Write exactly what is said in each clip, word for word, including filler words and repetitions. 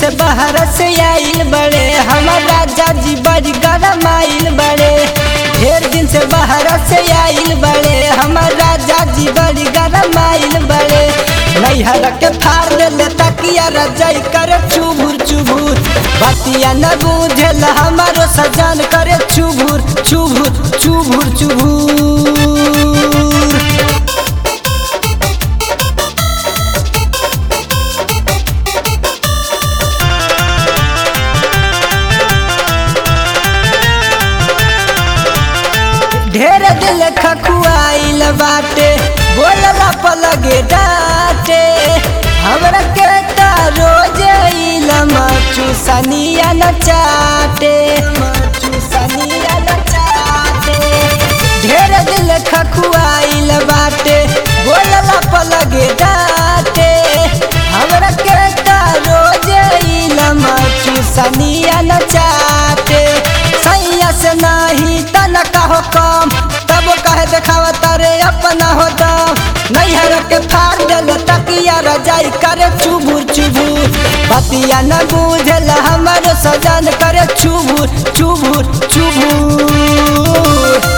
से बाहर से आइल बड़े हमार राजा जी बड़ी गरम आइल बड़े। ढेर दिन से बाहर से आइल बड़े हमार राजा जी बड़ी गरम आइल बड़े। नैहर के फाड़ ले तकिया रजाई करे चुभुर चुभुर, बतिया न बुझेल हमारो सजन करे चुभुर चुभुर चुभुर चुभुर। ढेर दिल खखुआइल बाटे बोलला पलगे डाटे, हमरा के रोज मचू सनिया न चाटे मचू सनिया न चाटे। ढेर दिल खखुआइल बाटे बोलला पलगे डाटे, हमरा के रोज मचू सनिया न चाटे। सैया से नहीं तना कहो कम तब कहे देखावा तारे अपना हो दम। नैहर के फाड़ देल तकिया रजाई करे चुभुर चुभुर, बतिया न बुझल हमारो सजन करे चुभुर चुभुर चुभुर।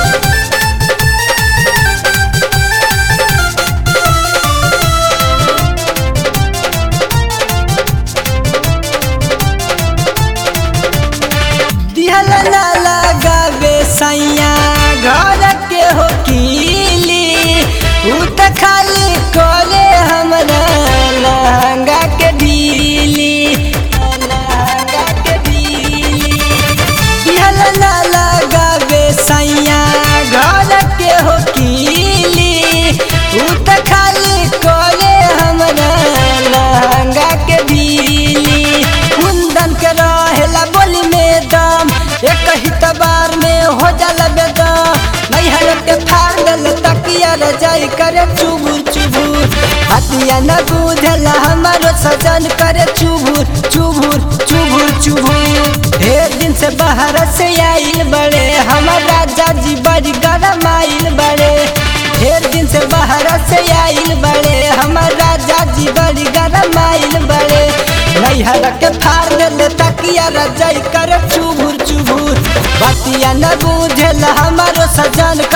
दिहल ना लगावे सैया घर के हो कीली, उ त खाली करे हमरा लहंगा के ढीली लहंगा के ढीली। दिहल ना लगावे सैया घर के हो कीली, उ त खाली करे हमरा लहंगा के ढीली। कुंदन के रहेला बोली में दम एक ही तबार में हो जाला बेदम। नैहर के फाड़ देल तकिया रजाई करे चुभुर चुभुर, हतिया न बुझल हमारो सजन करे चुभुर चुभुर चुभुर चुभुर। ढेर दिन से बाहर से आइल बड़े हमार राजा जी बड़ी गरम आइल बड़े। ढेर दिन से बाहर से आइल बड़े हमार राजा जी बड़ी गरम आइल बड़े। नैहर के फाड़ देल तकिया रजाई करे चुभुर चुभुर, बतिया न बुझेल हमारो सजन